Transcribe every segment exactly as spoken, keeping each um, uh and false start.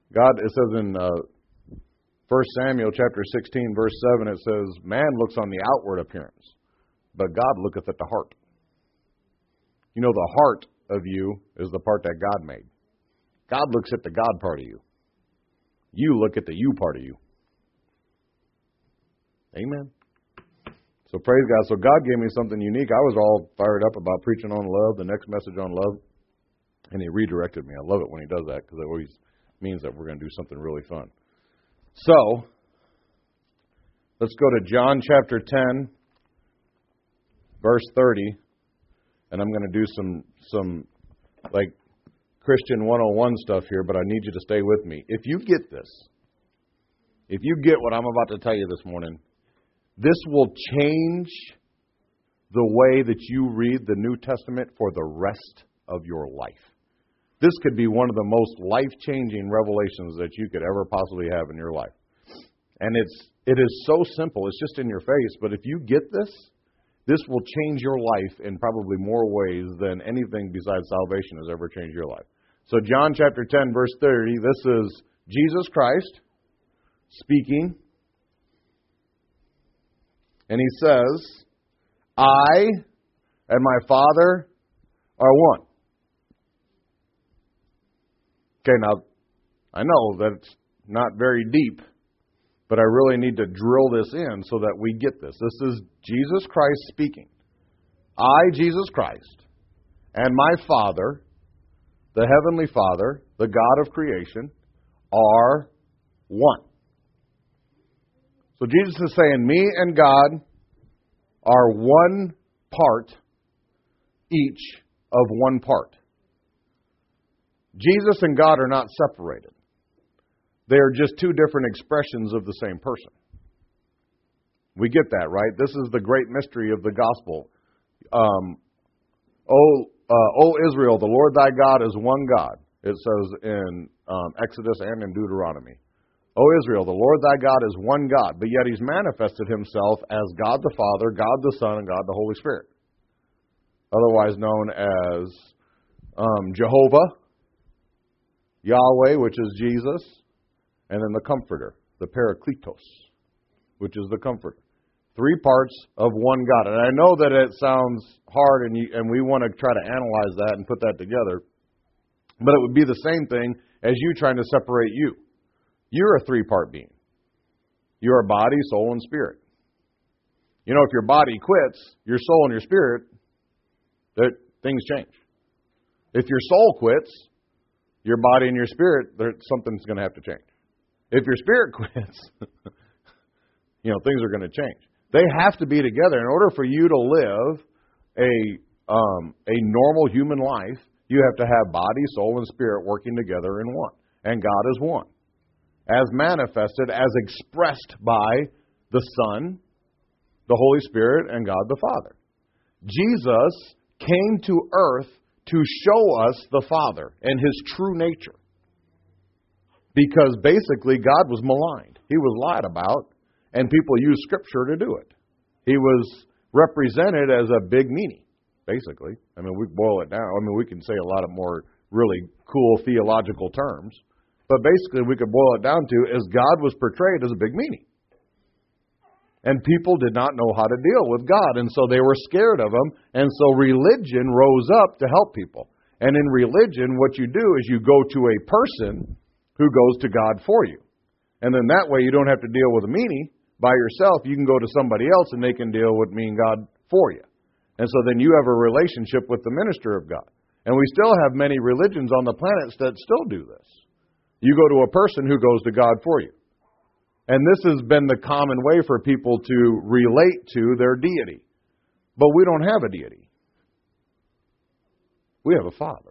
God, it says in uh, First Samuel chapter sixteen, verse seven, it says, man looks on the outward appearance, but God looketh at the heart. You know, the heart of you is the part that God made. God looks at the God part of you. You look at the you part of you. Amen. So praise God. So God gave me something unique. I was all fired up about preaching on love, the next message on love, and He redirected me. I love it when He does that because it always means that we're going to do something really fun. So, let's go to John chapter ten, verse thirty, and I'm going to do some, some like, Christian one oh one stuff here, but I need you to stay with me. If you get this, if you get what I'm about to tell you this morning, this will change the way that you read the New Testament for the rest of your life. This could be one of the most life-changing revelations that you could ever possibly have in your life. And it's it is so simple. It's just in your face. But if you get this, this will change your life in probably more ways than anything besides salvation has ever changed your life. So John chapter ten, verse thirty, this is Jesus Christ speaking. And He says, I and my Father are one. Okay, now, I know that it's not very deep, but I really need to drill this in so that we get this. This is Jesus Christ speaking. I, Jesus Christ, and my Father, the Heavenly Father, the God of creation, are one. So Jesus is saying, me and God are one part, each of one part. Jesus and God are not separated. They are just two different expressions of the same person. We get that, right? This is the great mystery of the gospel. Um, o, uh, o Israel, the Lord thy God is one God. It says in um, Exodus and in Deuteronomy. O Israel, the Lord thy God is one God, but yet He's manifested Himself as God the Father, God the Son, and God the Holy Spirit. Otherwise known as um, Jehovah, Yahweh, which is Jesus, and then the Comforter, the Parakletos, which is the Comforter. Three parts of one God. And I know that it sounds hard, and, you, and we want to try to analyze that and put that together, but it would be the same thing as you trying to separate you. You're a three-part being. You're a body, soul, and spirit. You know, if your body quits, your soul and your spirit, that things change. If your soul quits, your body and your spirit, there, something's going to have to change. If your spirit quits, you know, things are going to change. They have to be together. In order for you to live a um, a normal human life, you have to have body, soul, and spirit working together in one. And God is one. As manifested, as expressed by the Son, the Holy Spirit, and God the Father. Jesus came to earth to show us the Father and His true nature. Because basically God was maligned. He was lied about, and people used Scripture to do it. He was represented as a big meanie, basically. I mean, we boil it down. I mean, we can say a lot of more really cool theological terms. But basically, we could boil it down to is God was portrayed as a big meanie. And people did not know how to deal with God, and so they were scared of Him, and so religion rose up to help people. And in religion, what you do is you go to a person who goes to God for you. And then that way you don't have to deal with a meanie by yourself. You can go to somebody else, and they can deal with me and God for you. And so then you have a relationship with the minister of God. And we still have many religions on the planet that still do this. You go to a person who goes to God for you. And this has been the common way for people to relate to their deity. But we don't have a deity. We have a Father.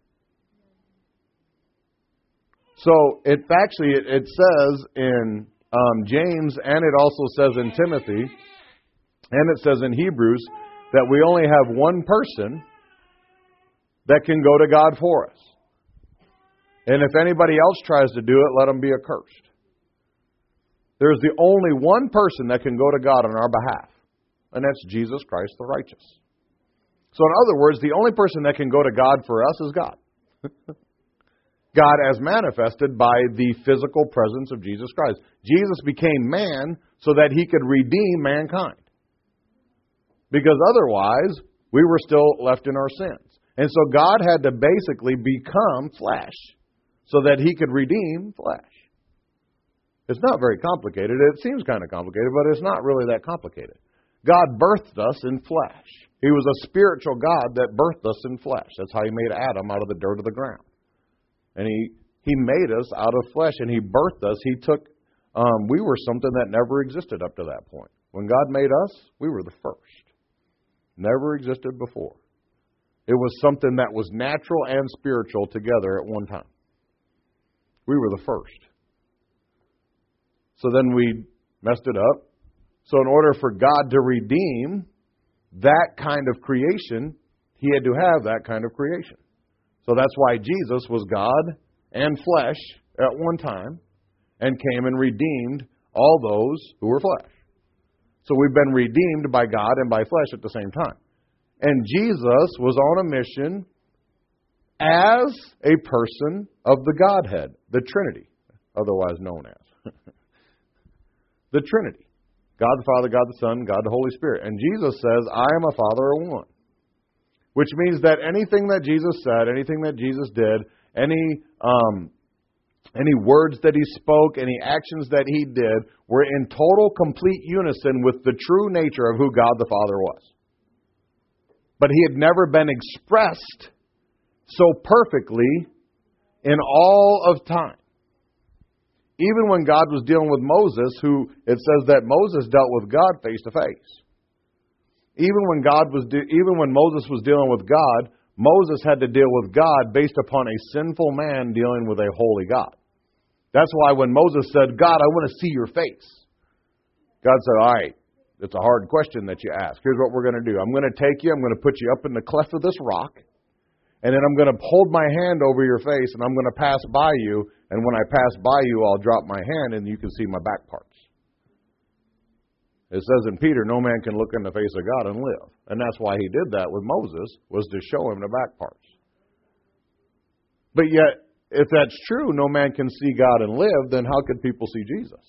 So it actually, it, it says in um, James, and it also says in Timothy, and it says in Hebrews, that we only have one person that can go to God for us. And if anybody else tries to do it, let them be accursed. There's the only one person that can go to God on our behalf, and that's Jesus Christ the righteous. So in other words, the only person that can go to God for us is God. God as manifested by the physical presence of Jesus Christ. Jesus became man so that he could redeem mankind. Because otherwise, we were still left in our sins. And so God had to basically become flesh so that he could redeem flesh. It's not very complicated. It seems kind of complicated, but it's not really that complicated. God birthed us in flesh. He was a spiritual God that birthed us in flesh. That's how he made Adam out of the dirt of the ground. And he, he made us out of flesh, and he birthed us. He took, um, we were something that never existed up to that point. When God made us, we were the first. Never existed before. It was something that was natural and spiritual together at one time. We were the first. So then we messed it up. So in order for God to redeem that kind of creation, he had to have that kind of creation. So that's why Jesus was God and flesh at one time and came and redeemed all those who were flesh. So we've been redeemed by God and by flesh at the same time. And Jesus was on a mission as a person of the Godhead, the Trinity, otherwise known as. The Trinity. God the Father, God the Son, God the Holy Spirit. And Jesus says, I am a Father of one. Which means that anything that Jesus said, anything that Jesus did, any um, any words that he spoke, any actions that he did, were in total, complete unison with the true nature of who God the Father was. But he had never been expressed so perfectly in all of time. Even when God was dealing with Moses, who it says that Moses dealt with God face to face. Even when God was, de- even when Moses was dealing with God, Moses had to deal with God based upon a sinful man dealing with a holy God. That's why when Moses said, God, I want to see your face, God said, all right, it's a hard question that you ask. Here's what we're going to do. I'm going to take you, I'm going to put you up in the cleft of this rock, and then I'm going to hold my hand over your face, and I'm going to pass by you, and when I pass by you, I'll drop my hand, and you can see my back parts. It says in Peter, no man can look in the face of God and live. And that's why he did that with Moses, was to show him the back parts. But yet, if that's true, no man can see God and live, then how could people see Jesus?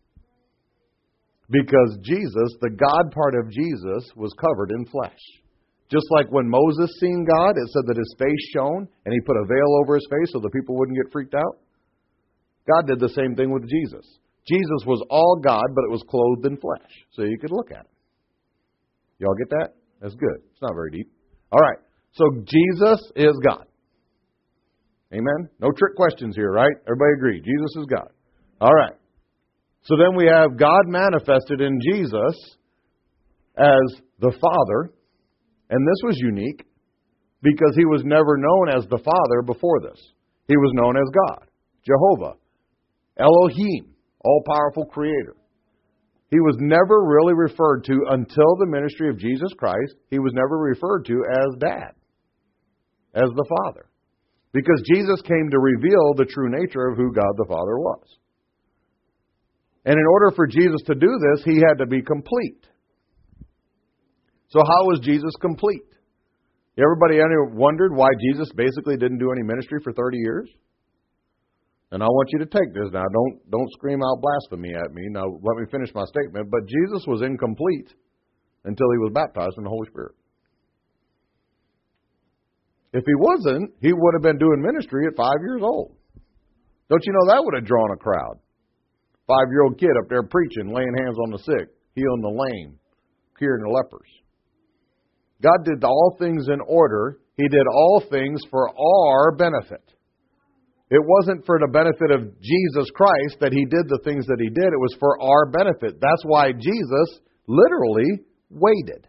Because Jesus, the God part of Jesus, was covered in flesh. Just like when Moses seen God, it said that his face shone, and he put a veil over his face so the people wouldn't get freaked out. God did the same thing with Jesus. Jesus was all God, but it was clothed in flesh, so you could look at it. Y'all get that? That's good. It's not very deep. All right. So Jesus is God. Amen? No trick questions here, right? Everybody agree. Jesus is God. All right. So then we have God manifested in Jesus as the Father. And this was unique because he was never known as the Father before this. He was known as God, Jehovah, Elohim, all-powerful creator. He was never really referred to until the ministry of Jesus Christ. He was never referred to as Dad, as the Father. Because Jesus came to reveal the true nature of who God the Father was. And in order for Jesus to do this, he had to be complete. So how was Jesus complete? Everybody ever wondered why Jesus basically didn't do any ministry for thirty years? And I want you to take this now. Don't, don't scream out blasphemy at me. Now, let me finish my statement. But Jesus was incomplete until he was baptized in the Holy Spirit. If he wasn't, he would have been doing ministry at five years old. Don't you know that would have drawn a crowd? Five-year-old kid up there preaching, laying hands on the sick, healing the lame, curing the lepers. God did all things in order. He did all things for our benefit. It wasn't for the benefit of Jesus Christ that he did the things that he did. It was for our benefit. That's why Jesus literally waited.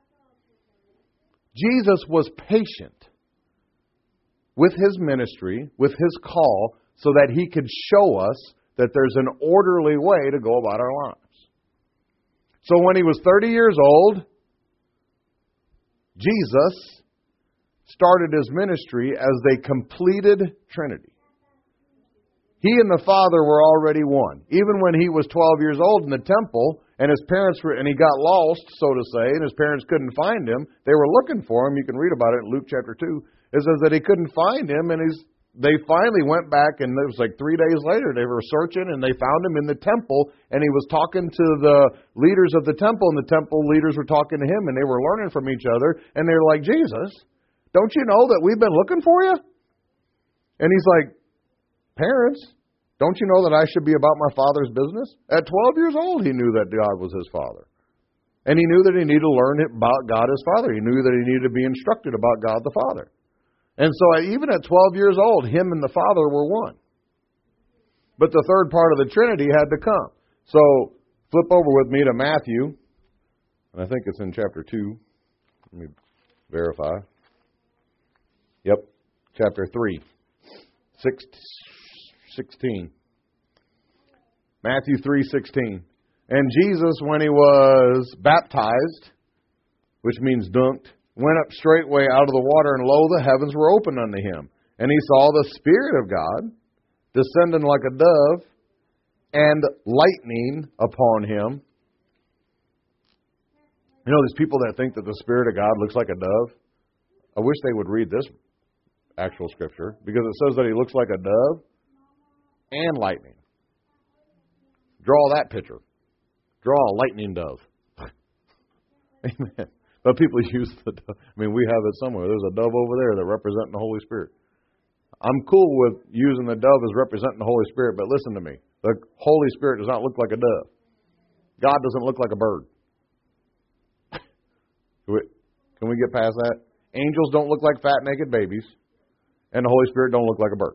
Jesus was patient with his ministry, with his call, so that he could show us that there's an orderly way to go about our lives. So when he was thirty years old, Jesus started his ministry as a completed Trinity. He and the Father were already one. Even when he was twelve years old in the temple, and his parents were, and he got lost, so to say, and his parents couldn't find him, they were looking for him. You can read about it in Luke chapter two. It says that he couldn't find him, and his they finally went back, and it was like three days later, they were searching, and they found him in the temple, and he was talking to the leaders of the temple, and the temple leaders were talking to him, and they were learning from each other, and they were like, Jesus, don't you know that we've been looking for you? And he's like, parents, don't you know that I should be about my Father's business? At twelve years old, he knew that God was his Father. And he knew that he needed to learn about God as Father. He knew that he needed to be instructed about God the Father. And so even at twelve years old, him and the Father were one. But the third part of the Trinity had to come. So flip over with me to Matthew. And I think it's in chapter two. Let me verify. Yep, chapter three. Six, sixteen. Matthew three sixteen. And Jesus, when he was baptized, which means dunked, went up straightway out of the water, and lo, the heavens were opened unto him. And he saw the Spirit of God descending like a dove, and lightning upon him. You know, these people that think that the Spirit of God looks like a dove, I wish they would read this actual scripture, because it says that he looks like a dove and lightning. Draw that picture. Draw a lightning dove. Amen. But people use the dove. I mean, we have it somewhere. There's a dove over there that represents the Holy Spirit. I'm cool with using the dove as representing the Holy Spirit, but listen to me. The Holy Spirit does not look like a dove. God doesn't look like a bird. Can we get past that? Angels don't look like fat, naked babies, and the Holy Spirit don't look like a bird.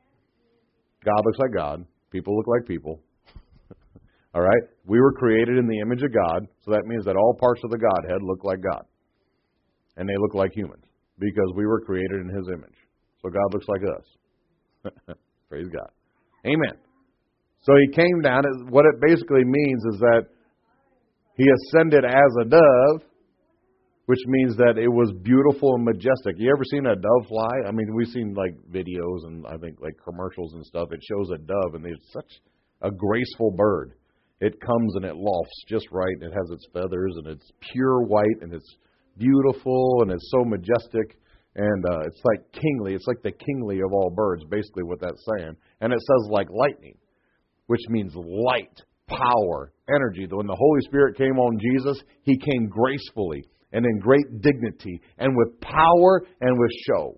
God looks like God. People look like people. All right? We were created in the image of God, so that means that all parts of the Godhead look like God. And they look like humans, because we were created in His image. So God looks like us. Praise God. Amen. So He came down. What it basically means is that He ascended as a dove, which means that it was beautiful and majestic. You ever seen a dove fly? I mean, we've seen like videos and I think like commercials and stuff. It shows a dove, and it's such a graceful bird. It comes and it lofts just right, and it has its feathers, and it's pure white, and it's beautiful, and it's so majestic, and uh, it's like kingly. It's like the kingly of all birds, basically what that's saying. And it says like lightning, which means light, power, energy. When the Holy Spirit came on Jesus, He came gracefully and in great dignity and with power and with show.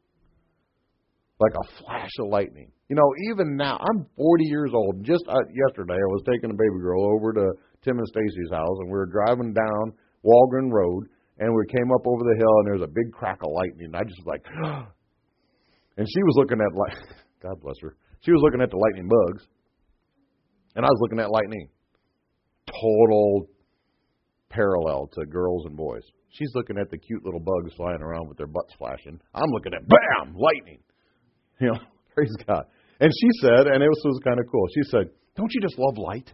Like a flash of lightning. You know, even now, I'm forty years old. Just uh, yesterday, I was taking a baby girl over to Tim and Stacy's house, and we were driving down Walgren Road, and we came up over the hill, and there was a big crack of lightning. And I just was like, and she was looking at, light. God bless her, she was looking at the lightning bugs, and I was looking at lightning. Total parallel to girls and boys. She's looking at the cute little bugs flying around with their butts flashing. I'm looking at, bam, lightning. You know, praise God. And she said, and it was, was kind of cool, she said, don't you just love light?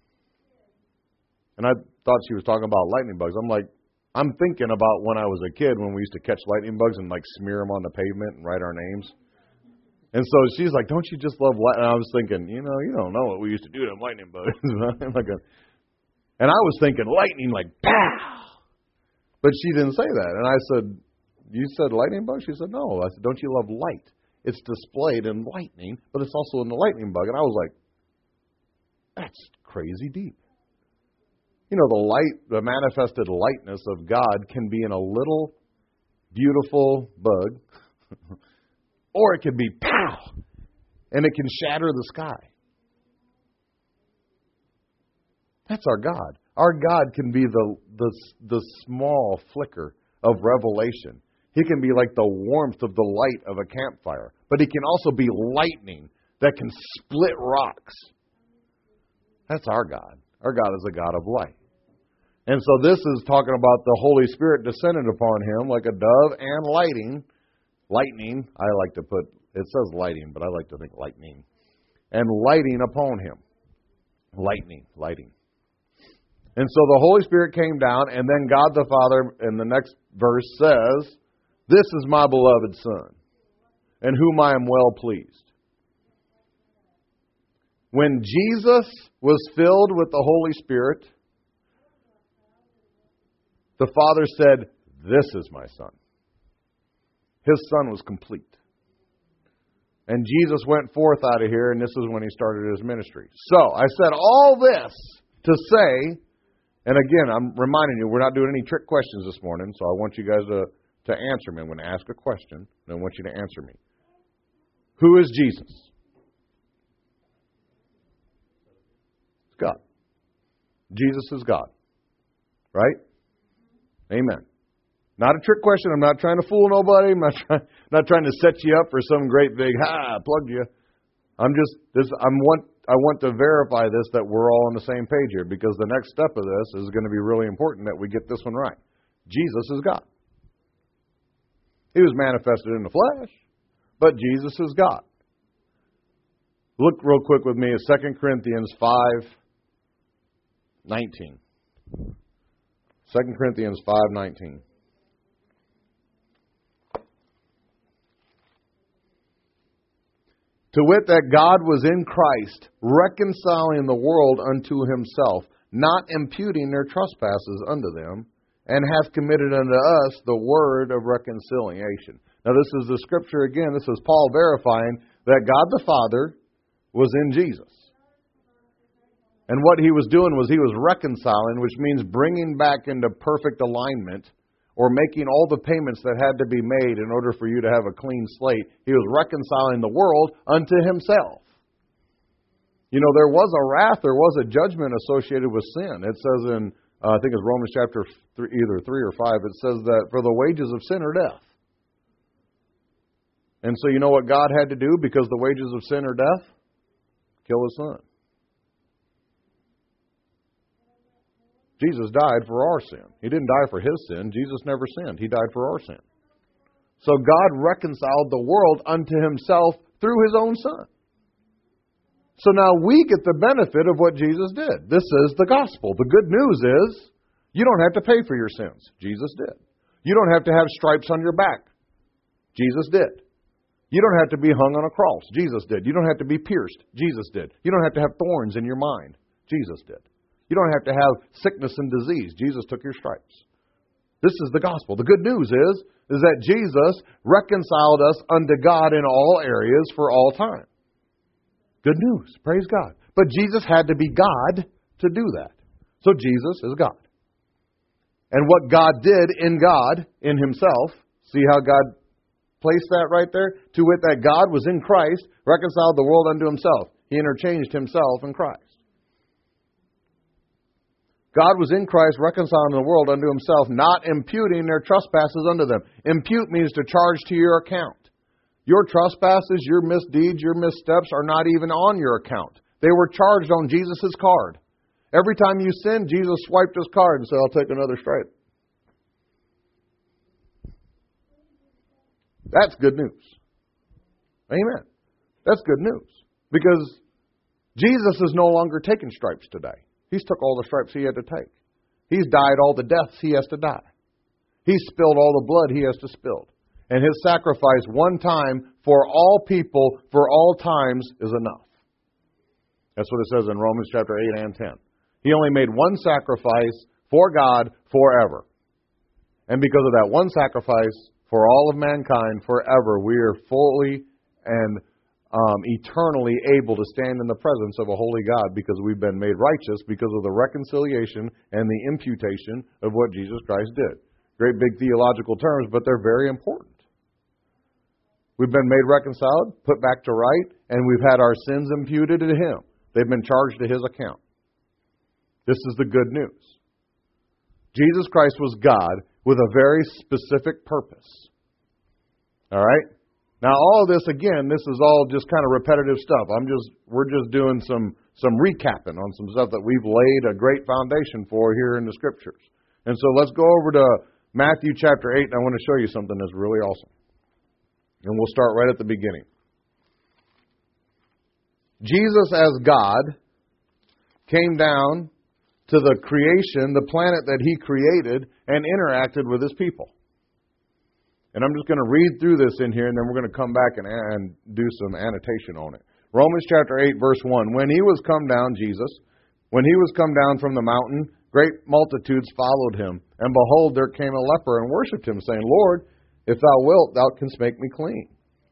And I thought she was talking about lightning bugs. I'm like, I'm thinking about when I was a kid, when we used to catch lightning bugs and like smear them on the pavement and write our names. And so she's like, don't you just love light? And I was thinking, you know, you don't know what we used to do to them lightning bugs. like a, and I was thinking lightning like, pow! But she didn't say that. And I said, you said lightning bug? She said, no. I said, don't you love light? It's displayed in lightning, but it's also in the lightning bug. And I was like, that's crazy deep. You know, the light, the manifested lightness of God can be in a little beautiful bug, or it can be pow, and it can shatter the sky. That's our God. Our God can be the the, the small flicker of revelation. He can be like the warmth of the light of a campfire. But He can also be lightning that can split rocks. That's our God. Our God is a God of light. And so this is talking about the Holy Spirit descending upon Him like a dove and lighting. Lightning, I like to put, it says lighting, but I like to think lightning. And lighting upon Him. Lightning, lighting. And so the Holy Spirit came down, and then God the Father, in the next verse, says, this is my beloved Son, in whom I am well pleased. When Jesus was filled with the Holy Spirit, the Father said, this is my Son. His Son was complete. And Jesus went forth out of here, and this is when he started his ministry. So, I said all this to say, and again, I'm reminding you, we're not doing any trick questions this morning, so I want you guys to, to answer me. I'm going to ask a question, and I want you to answer me. Who is Jesus? It's God. Jesus is God. Right? Amen. Not a trick question. I'm not trying to fool nobody. I'm not trying, not trying to set you up for some great big, ha, plugged you. I'm just, this, I'm want, I want to verify this, that we're all on the same page here, because the next step of this is going to be really important that we get this one right. Jesus is God. He was manifested in the flesh, but Jesus is God. Look real quick with me at Second Corinthians five nineteen. Second Corinthians five nineteen. To wit, that God was in Christ, reconciling the world unto himself, not imputing their trespasses unto them, and hath committed unto us the word of reconciliation. Now this is the scripture again. This is Paul verifying that God the Father was in Jesus. And what he was doing was he was reconciling, which means bringing back into perfect alignment, or making all the payments that had to be made in order for you to have a clean slate. He was reconciling the world unto himself. You know, there was a wrath, there was a judgment associated with sin. It says in, uh, I think it's Romans chapter three, either three or five, it says that for the wages of sin are death. And so you know what God had to do because the wages of sin are death? Kill his son. Jesus died for our sin. He didn't die for his sin. Jesus never sinned. He died for our sin. So God reconciled the world unto himself through his own son. So now we get the benefit of what Jesus did. This is the gospel. The good news is you don't have to pay for your sins. Jesus did. You don't have to have stripes on your back. Jesus did. You don't have to be hung on a cross. Jesus did. You don't have to be pierced. Jesus did. You don't have to have thorns in your mind. Jesus did. You don't have to have sickness and disease. Jesus took your stripes. This is the gospel. The good news is, is that Jesus reconciled us unto God in all areas for all time. Good news. Praise God. But Jesus had to be God to do that. So Jesus is God. And what God did in God, in himself, see how God placed that right there? To wit, that God was in Christ, reconciled the world unto himself. He interchanged himself and Christ. God was in Christ, reconciling the world unto himself, not imputing their trespasses unto them. Impute means to charge to your account. Your trespasses, your misdeeds, your missteps are not even on your account. They were charged on Jesus' card. Every time you sinned, Jesus swiped his card and said, I'll take another stripe. That's good news. Amen. That's good news. Because Jesus is no longer taking stripes today. He's took all the stripes he had to take. He's died all the deaths he has to die. He's spilled all the blood he has to spill. And his sacrifice one time for all people, for all times, is enough. That's what it says in Romans chapter eight and ten. He only made one sacrifice for God forever. And because of that one sacrifice for all of mankind forever, we are fully and Um, eternally able to stand in the presence of a holy God because we've been made righteous because of the reconciliation and the imputation of what Jesus Christ did. Great big theological terms, but they're very important. We've been made reconciled, put back to right, and we've had our sins imputed to him. They've been charged to his account. This is the good news. Jesus Christ was God with a very specific purpose. All right? Now, all of this, again, this is all just kind of repetitive stuff. I'm just, we're just doing some, some recapping on some stuff that we've laid a great foundation for here in the Scriptures. And so let's go over to Matthew chapter eight, and I want to show you something that's really awesome. And we'll start right at the beginning. Jesus as God came down to the creation, the planet that he created, and interacted with his people. And I'm just going to read through this in here, and then we're going to come back and, and do some annotation on it. Romans chapter eight, verse one. When he was come down, Jesus, when he was come down from the mountain, great multitudes followed him. And behold, there came a leper and worshipped him, saying, Lord, if thou wilt, thou canst make me clean.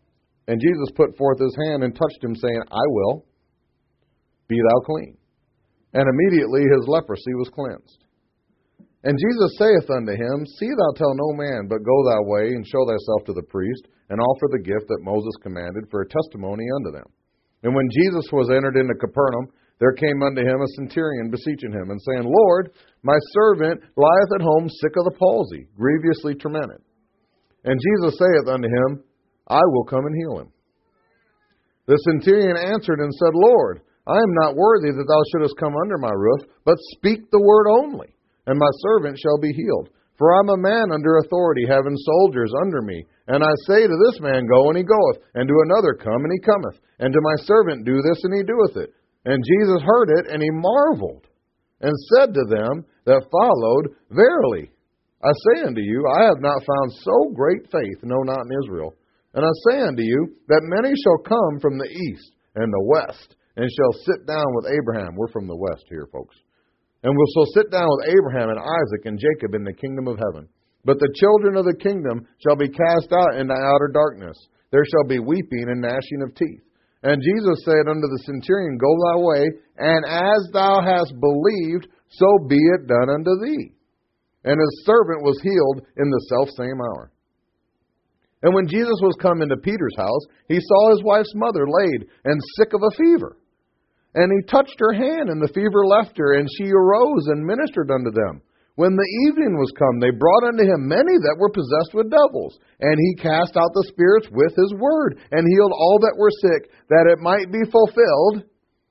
And Jesus put forth his hand and touched him, saying, I will, be thou clean. And immediately his leprosy was cleansed. And Jesus saith unto him, See thou tell no man, but go thy way, and show thyself to the priest, and offer the gift that Moses commanded for a testimony unto them. And when Jesus was entered into Capernaum, there came unto him a centurion beseeching him, and saying, Lord, my servant lieth at home sick of the palsy, grievously tormented. And Jesus saith unto him, I will come and heal him. The centurion answered and said, Lord, I am not worthy that thou shouldest come under my roof, but speak the word only, and my servant shall be healed. For I am a man under authority, having soldiers under me. And I say to this man, Go, and he goeth, and to another, Come, and he cometh, and to my servant, Do this, and he doeth it. And Jesus heard it, and he marveled, and said to them that followed, Verily, I say unto you, I have not found so great faith, no, not in Israel. And I say unto you, that many shall come from the east and the west, and shall sit down with Abraham. We're from the west here, folks. And will shall sit down with Abraham and Isaac and Jacob in the kingdom of heaven. But the children of the kingdom shall be cast out into outer darkness. There shall be weeping and gnashing of teeth. And Jesus said unto the centurion, Go thy way, and as thou hast believed, so be it done unto thee. And his servant was healed in the selfsame hour. And when Jesus was come into Peter's house, he saw his wife's mother laid and sick of a fever. And he touched her hand, and the fever left her, and she arose and ministered unto them. When the evening was come, they brought unto him many that were possessed with devils. And he cast out the spirits with his word, and healed all that were sick, that it might be fulfilled,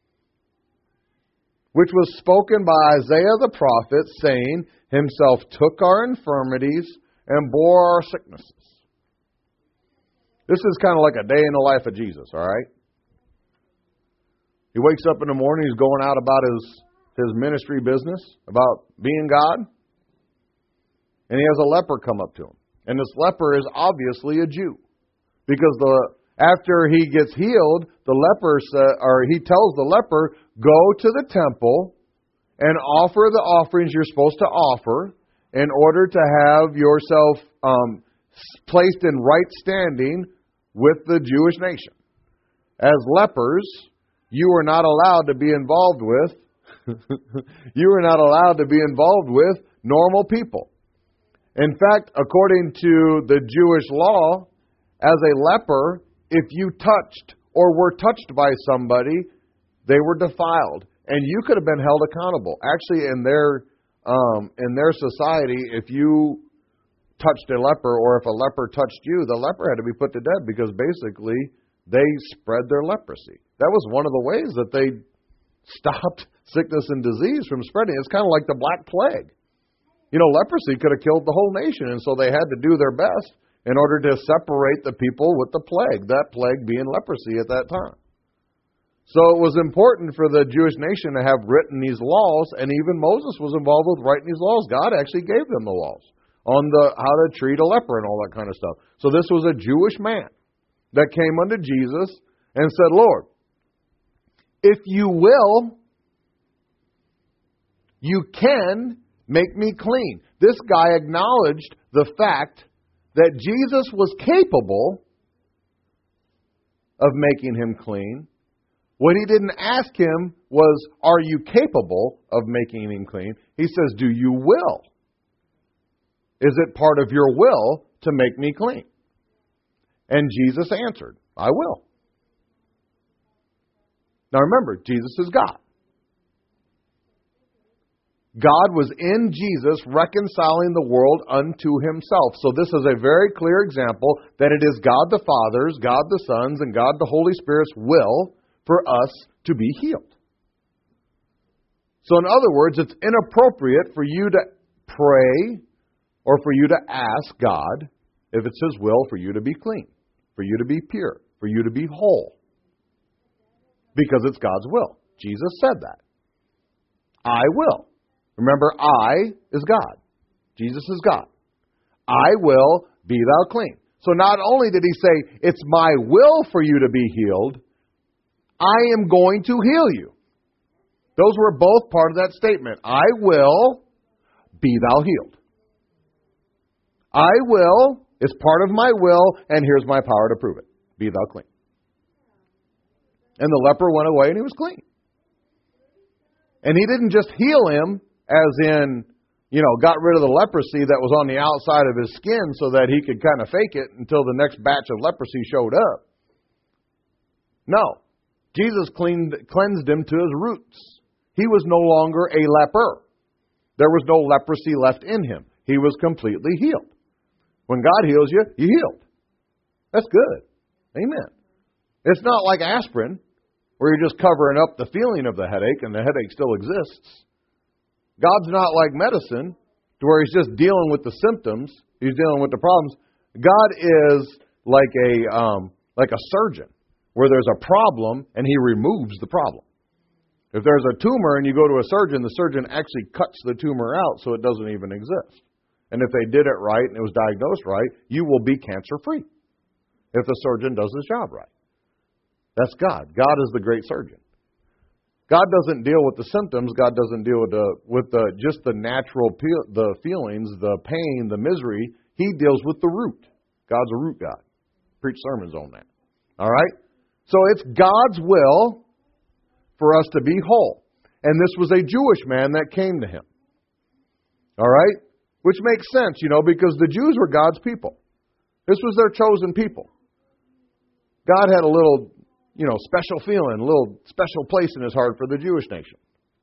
which was spoken by Isaiah the prophet, saying, Himself took our infirmities and bore our sicknesses. This is kind of like a day in the life of Jesus, all right? He wakes up in the morning, he's going out about his, his ministry business, about being God. And he has a leper come up to him. And this leper is obviously a Jew. Because the after he gets healed, the leper sa- or he tells the leper, go to the temple and offer the offerings you're supposed to offer in order to have yourself um, placed in right standing with the Jewish nation. As lepers, you are not allowed to be involved with, you are not allowed to be involved with normal people. In fact, according to the Jewish law, as a leper, if you touched or were touched by somebody, they were defiled, and you could have been held accountable. Actually, in their um, in their society, if you touched a leper, or if a leper touched you, the leper had to be put to death because basically they spread their leprosy. That was one of the ways that they stopped sickness and disease from spreading. It's kind of like the Black Plague. You know, leprosy could have killed the whole nation, and so they had to do their best in order to separate the people with the plague, that plague being leprosy at that time. So it was important for the Jewish nation to have written these laws, and even Moses was involved with writing these laws. God actually gave them the laws on the how to treat a leper and all that kind of stuff. So this was a Jewish man that came unto Jesus and said, Lord, if you will, you can make me clean. This guy acknowledged the fact that Jesus was capable of making him clean. What he didn't ask him was, are you capable of making him clean? He says, do you will? Is it part of your will to make me clean? And Jesus answered, I will. Now remember, Jesus is God. God was in Jesus reconciling the world unto himself. So this is a very clear example that it is God the Father's, God the Son's, and God the Holy Spirit's will for us to be healed. So in other words, it's inappropriate for you to pray or for you to ask God if it's His will for you to be clean, for you to be pure, for you to be whole. Because it's God's will. Jesus said that. I will. Remember, I is God. Jesus is God. I will be thou clean. So not only did he say, it's my will for you to be healed, I am going to heal you. Those were both part of that statement. I will be thou healed. I will is part of my will, and here's my power to prove it. be thou clean. And the leper went away and he was clean. And he didn't just heal him as in, you know, got rid of the leprosy that was on the outside of his skin so that he could kind of fake it until the next batch of leprosy showed up. No. Jesus cleaned, cleansed him to his roots. He was no longer a leper. There was no leprosy left in him. He was completely healed. When God heals you, you're healed. That's good. Amen. It's not like aspirin, where you're just covering up the feeling of the headache and the headache still exists. God's not like medicine, to where He's just dealing with the symptoms. He's dealing with the problems. God is like a um, like a surgeon, where there's a problem and He removes the problem. If there's a tumor and you go to a surgeon, the surgeon actually cuts the tumor out so it doesn't even exist. And if they did it right and it was diagnosed right, you will be cancer-free if the surgeon does his job right. That's God. God is the great surgeon. God doesn't deal with the symptoms. God doesn't deal with the with the just the natural pe- the feelings, the pain, the misery. He deals with the root. God's a root God. Preach sermons on that. All right? So it's God's will for us to be whole. And this was a Jewish man that came to him. All right? Which makes sense, you know, because the Jews were God's people. This was their chosen people. God had a little, you know, special feeling, a little special place in His heart for the Jewish nation.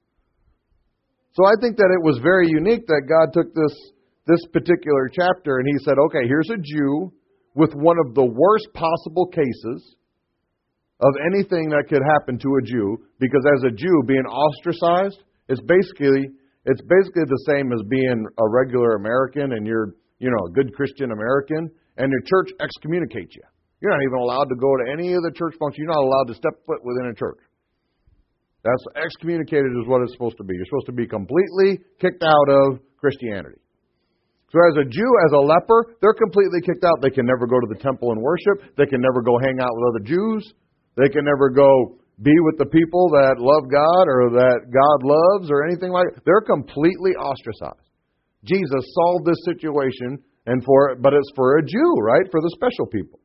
So I think that it was very unique that God took this, this particular chapter and He said, okay, here's a Jew with one of the worst possible cases of anything that could happen to a Jew, because as a Jew, being ostracized, it's basically it's basically the same as being a regular American and you're, you know, a good Christian American, and your church excommunicates you. You're not even allowed to go to any of the church functions. You're not allowed to step foot within a church. That's excommunicated is what it's supposed to be. You're supposed to be completely kicked out of Christianity. So as a Jew, as a leper, they're completely kicked out. They can never go to the temple and worship. They can never go hang out with other Jews. They can never go be with the people that love God or that God loves or anything like that. They're completely ostracized. Jesus solved this situation, and for but it's for a Jew, right? For the special people.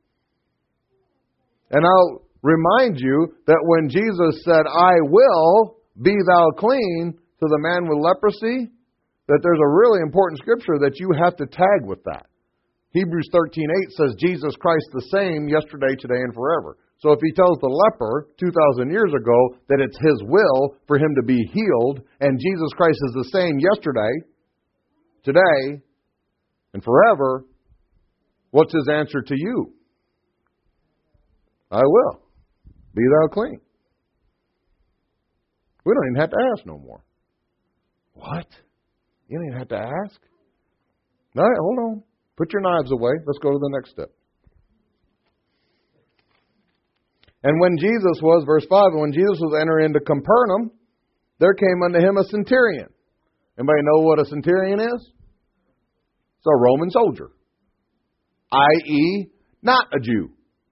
And I'll remind you that when Jesus said, I will be thou clean to the man with leprosy, that there's a really important scripture that you have to tag with that. Hebrews thirteen eight says, Jesus Christ the same yesterday, today, and forever. So if He tells the leper two thousand years ago that it's His will for him to be healed, and Jesus Christ is the same yesterday, today, and forever, what's His answer to you? I will. Be thou clean. We don't even have to ask no more. What? You don't even have to ask? All right, hold on. Put your knives away. Let's go to the next step. And when Jesus was, verse five, and when Jesus was entering into Capernaum, there came unto him a centurion. Anybody know what a centurion is? It's a Roman soldier, that is not a Jew.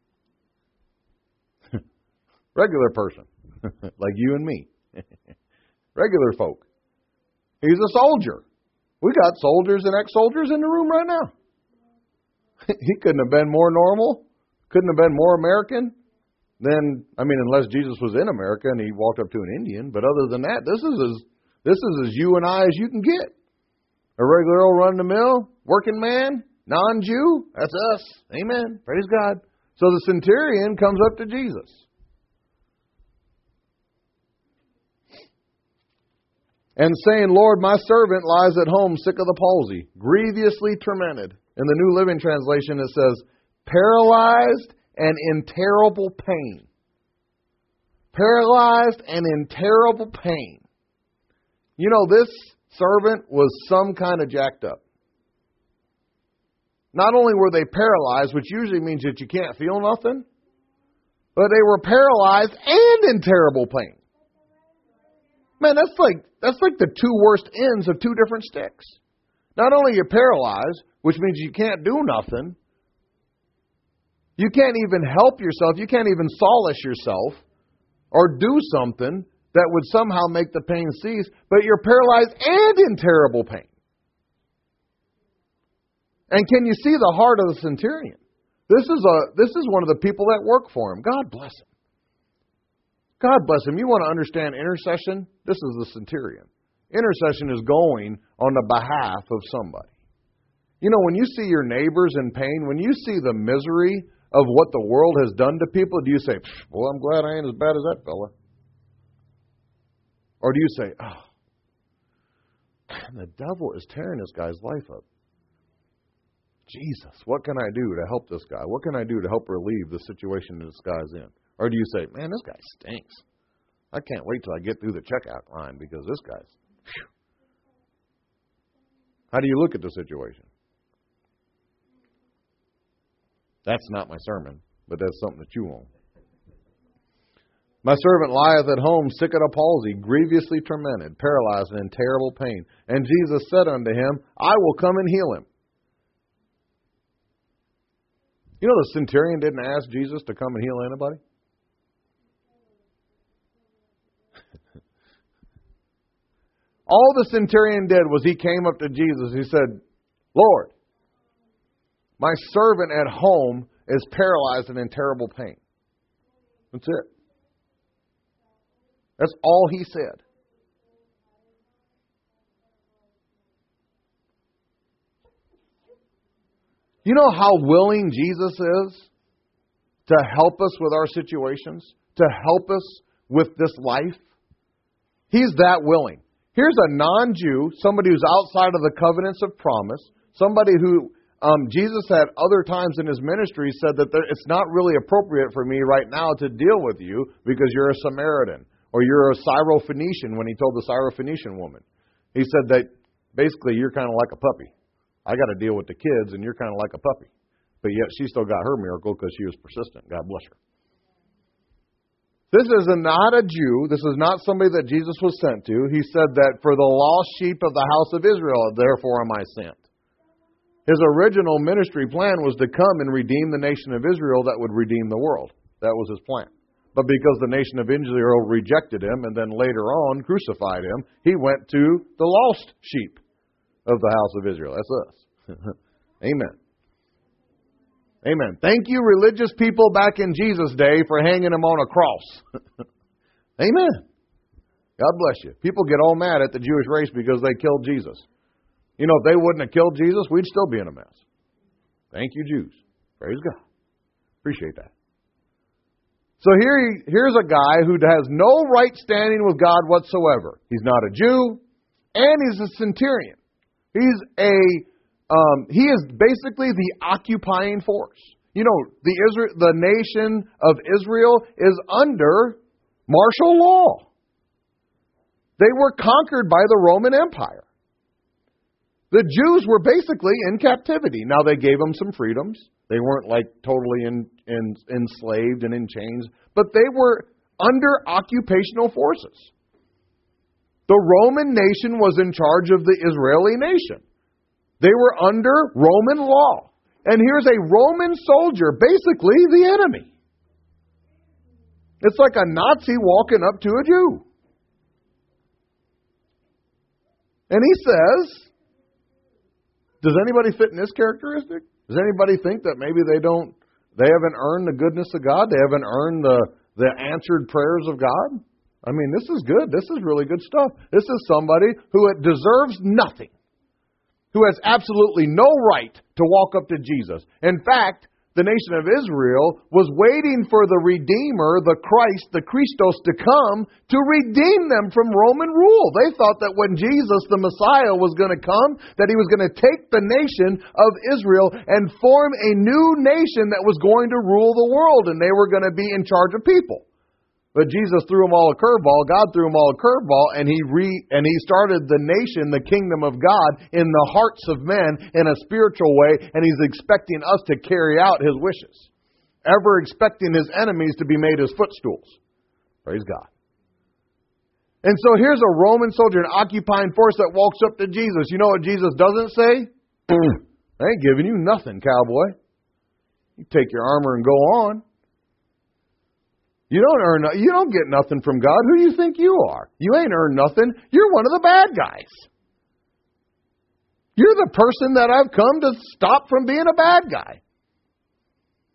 Regular person, like you and me. Regular folk. He's a soldier. We got soldiers and ex-soldiers in the room right now. He couldn't have been more normal, couldn't have been more American than, I mean, unless Jesus was in America and He walked up to an Indian. But other than that, this is as this is as you and I as you can get. A regular old run-of-the-mill, working man, non-Jew, that's us. Amen. Praise God. So the centurion comes up to Jesus. And saying, Lord, my servant lies at home sick of the palsy, grievously tormented. In the New Living Translation, it says, paralyzed and in terrible pain. Paralyzed and in terrible pain. You know, this servant was some kind of jacked up. Not only were they paralyzed, which usually means that you can't feel nothing, but they were paralyzed and in terrible pain. Man, that's like that's like the two worst ends of two different sticks. Not only you're paralyzed, which means you can't do nothing. You can't even help yourself. You can't even solace yourself or do something that would somehow make the pain cease. But you're paralyzed and in terrible pain. And can you see the heart of the centurion? This is a this is one of the people that work for him. God bless him. God bless him. You want to understand intercession? This is the centurion. Intercession is going on the behalf of somebody. You know, when you see your neighbors in pain, when you see the misery of what the world has done to people, do you say, well, I'm glad I ain't as bad as that fella? Or do you say, oh, man, the devil is tearing this guy's life up. Jesus, what can I do to help this guy? What can I do to help relieve the situation that this guy's in? Or do you say, man, this guy stinks. I can't wait till I get through the checkout line because this guy's... Whew. How do you look at the situation? That's not my sermon, but that's something that you want. My servant lieth at home, sick of a palsy, grievously tormented, paralyzed, and in terrible pain. And Jesus said unto him, I will come and heal him. You know the centurion didn't ask Jesus to come and heal anybody? All the centurion did was he came up to Jesus. He said, Lord, my servant at home is paralyzed and in terrible pain. That's it. That's all he said. You know how willing Jesus is to help us with our situations, to help us with this life? He's that willing. Here's a non-Jew, somebody who's outside of the covenants of promise, somebody who um, Jesus at other times in his ministry said that there, it's not really appropriate for me right now to deal with you because you're a Samaritan or you're a Syrophoenician when he told the Syrophoenician woman. He said that basically you're kind of like a puppy. I got to deal with the kids and you're kind of like a puppy. But yet she still got her miracle because she was persistent. God bless her. This is not a Jew. This is not somebody that Jesus was sent to. He said that for the lost sheep of the house of Israel, therefore am I sent. His original ministry plan was to come and redeem the nation of Israel that would redeem the world. That was his plan. But because the nation of Israel rejected him and then later on crucified him, he went to the lost sheep of the house of Israel. That's us. Amen. Amen. Thank you, religious people back in Jesus' day, for hanging him on a cross. Amen. God bless you. People get all mad at the Jewish race because they killed Jesus. You know, if they wouldn't have killed Jesus, we'd still be in a mess. Thank you, Jews. Praise God. Appreciate that. So here, here's a guy who has no right standing with God whatsoever. He's not a Jew, and he's a centurion. He's a Um, he is basically the occupying force. You know, the Israel, the nation of Israel is under martial law. They were conquered by the Roman Empire. The Jews were basically in captivity. Now, they gave them some freedoms. They weren't like totally in, in, enslaved and in chains, but they were under occupational forces. The Roman nation was in charge of the Israeli nation. They were under Roman law. And here's a Roman soldier, basically the enemy. It's like a Nazi walking up to a Jew. And he says, does anybody fit in this characteristic? Does anybody think that maybe they don't, they haven't earned the goodness of God? They haven't earned the, the answered prayers of God? I mean, this is good. This is really good stuff. This is somebody who deserves nothing, who has absolutely no right to walk up to Jesus. In fact, the nation of Israel was waiting for the Redeemer, the Christ, the Christos, to come to redeem them from Roman rule. They thought that when Jesus, the Messiah, was going to come, that he was going to take the nation of Israel and form a new nation that was going to rule the world, and they were going to be in charge of people. But Jesus threw them all a curveball. God threw them all a curveball, and he re and he started the nation, the kingdom of God, in the hearts of men in a spiritual way, and he's expecting us to carry out his wishes, ever expecting his enemies to be made his footstools. Praise God. And so here's a Roman soldier, an occupying force that walks up to Jesus. You know what Jesus doesn't say? I ain't giving you nothing, cowboy. You take your armor and go on. You don't earn, you don't get nothing from God. Who do you think you are? You ain't earned nothing. You're one of the bad guys. You're the person that I've come to stop from being a bad guy.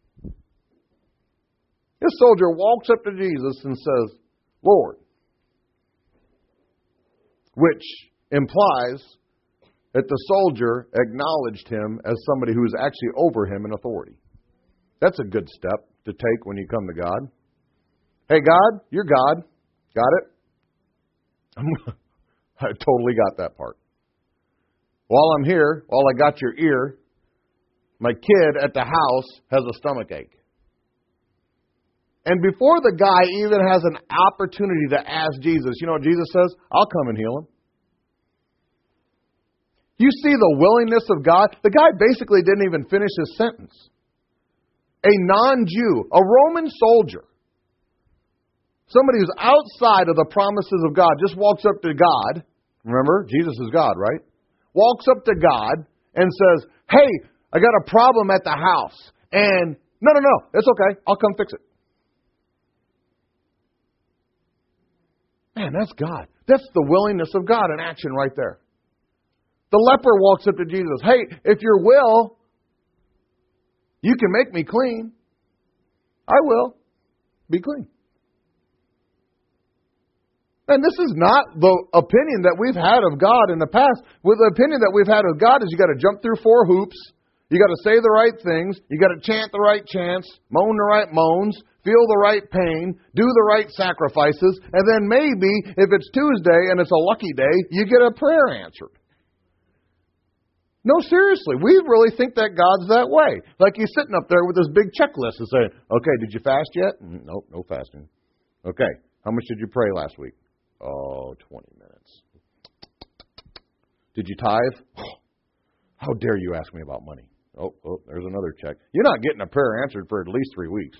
This soldier walks up to Jesus and says, Lord, which implies that the soldier acknowledged him as somebody who is actually over him in authority. That's a good step to take when you come to God. Hey, God, you're God. Got it? I totally got that part. While I'm here, while I got your ear, my kid at the house has a stomach ache. And before the guy even has an opportunity to ask Jesus, you know what Jesus says? I'll come and heal him. You see the willingness of God? The guy basically didn't even finish his sentence. A non-Jew, a Roman soldier, somebody who's outside of the promises of God, just walks up to God. Remember, Jesus is God, right? Walks up to God and says, hey, I got a problem at the house. And no, no, no, it's okay. I'll come fix it. Man, that's God. That's the willingness of God in action right there. The leper walks up to Jesus. Hey, if your will, you can make me clean. I will be clean. And this is not the opinion that we've had of God in the past. With the opinion that we've had of God is you got to jump through four hoops. You got to say the right things. You got to chant the right chants, moan the right moans, feel the right pain, do the right sacrifices, and then maybe if it's Tuesday and it's a lucky day, you get a prayer answered. No, seriously, we really think that God's that way. Like he's sitting up there with this big checklist and saying, okay, did you fast yet? Nope, no fasting. Okay, how much did you pray last week? Oh, twenty minutes. Did you tithe? How dare you ask me about money? Oh, oh, there's another check. You're not getting a prayer answered for at least three weeks.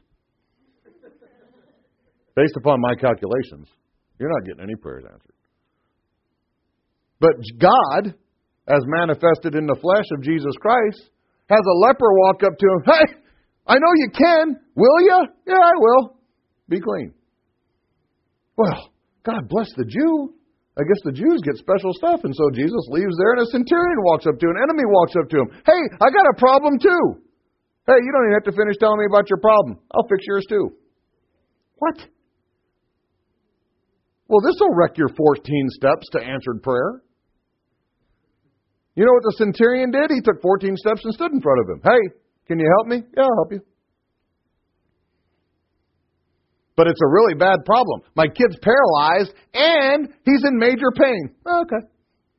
Based upon my calculations, you're not getting any prayers answered. But God, as manifested in the flesh of Jesus Christ, has a leper walk up to him. Hey, I know you can. Will you? Yeah, I will. Be clean. Well, God bless the Jew. I guess the Jews get special stuff. And so Jesus leaves there and a centurion walks up to him. An enemy walks up to him. Hey, I got a problem too. Hey, you don't even have to finish telling me about your problem. I'll fix yours too. What? Well, this will wreck your fourteen steps to answered prayer. You know what the centurion did? He took fourteen steps and stood in front of him. Hey, can you help me? Yeah, I'll help you. But it's a really bad problem. My kid's paralyzed and he's in major pain. Oh, okay.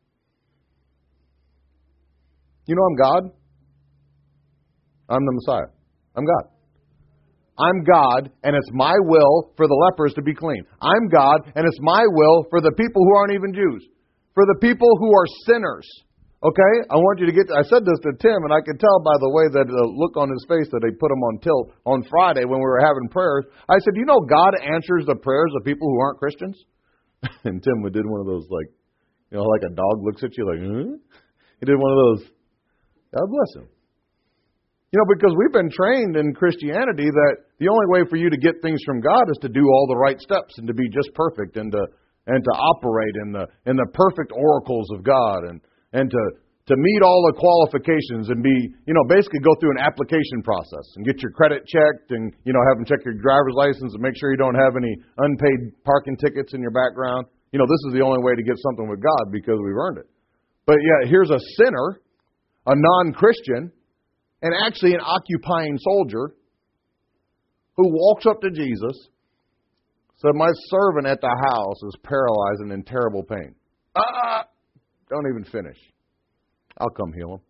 You know I'm God? I'm the Messiah. I'm God. I'm God, and it's my will for the lepers to be clean. I'm God, and it's my will for the people who aren't even Jews. For the people who are sinners. Okay? I want you to get... I said this to Tim, and I could tell by the way that the look on his face that they put him on tilt on Friday when we were having prayers. I said, you know God answers the prayers of people who aren't Christians? And Tim did one of those, like, you know, like a dog looks at you like, huh? He did one of those, God bless him. You know, because we've been trained in Christianity that the only way for you to get things from God is to do all the right steps and to be just perfect and to and to operate in the in the perfect oracles of God and and to to meet all the qualifications and be, you know, basically go through an application process and get your credit checked and, you know, have them check your driver's license and make sure you don't have any unpaid parking tickets in your background. You know, this is the only way to get something with God because we've earned it. But yeah, here's a sinner, a non-Christian, and actually an occupying soldier who walks up to Jesus, said, my servant at the house is paralyzed and in terrible pain. Ah, don't even finish. I'll come heal him.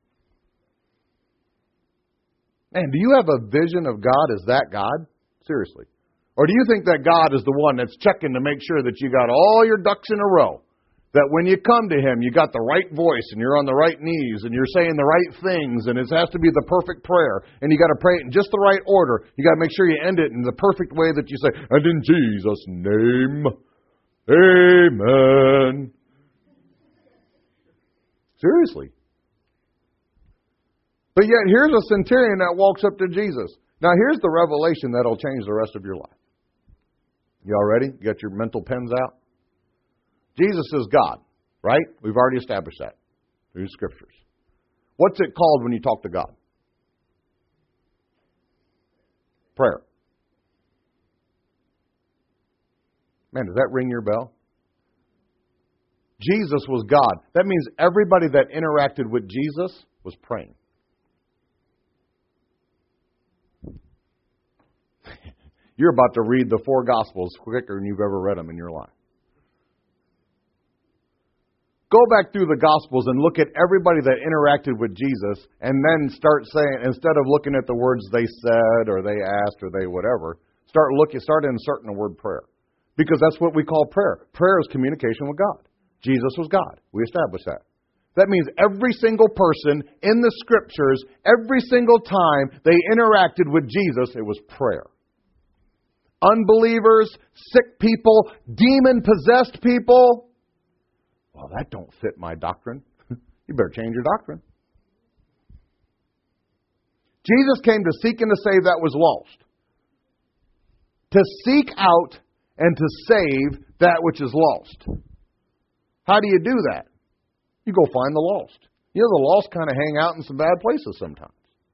Man, do you have a vision of God as that God? Seriously. Or do you think that God is the one that's checking to make sure that you got all your ducks in a row? That when you come to Him, you got the right voice and you're on the right knees and you're saying the right things and it has to be the perfect prayer and you got to pray it in just the right order. You got to make sure you end it in the perfect way that you say, and in Jesus' name, amen. Seriously. But yet here's a centurion that walks up to Jesus. Now here's the revelation that'll change the rest of your life. You all ready? You got your mental pens out? Jesus is God, right? We've already established that through the Scriptures. What's it called when you talk to God? Prayer. Man, does that ring your bell? Jesus was God. That means everybody that interacted with Jesus was praying. You're about to read the four Gospels quicker than you've ever read them in your life. Go back through the Gospels and look at everybody that interacted with Jesus and then start saying, instead of looking at the words they said or they asked or they whatever, start looking, start inserting the word prayer. Because that's what we call prayer. Prayer is communication with God. Jesus was God. We established that. That means every single person in the Scriptures, every single time they interacted with Jesus, it was prayer. Unbelievers, sick people, demon-possessed people. Well, that don't fit my doctrine. You better change your doctrine. Jesus came to seek and to save that was lost. To seek out and to save that which is lost. How do you do that? You go find the lost. You know, the lost kind of hang out in some bad places sometimes.